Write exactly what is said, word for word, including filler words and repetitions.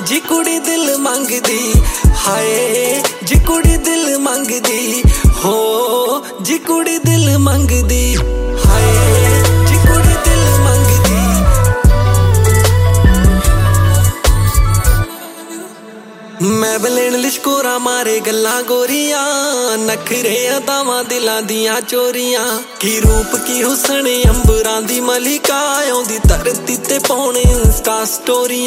जी कुड़ी दिल मंगदी, हाय जी कुड़ी दिल मंगदी, हो जी कुड़ी दिल मंगदी, हाय जी कुड़ी दिल मंगदी। मैं बलेन लिशकोरा मारे गल्ला गोरियां, नखरे अदावां दिलां दियां चोरियां, की रूप की हुसन अंबरां दी मलिका, आउंदी धरती ते पाउणे इंस्टा स्टोरियां।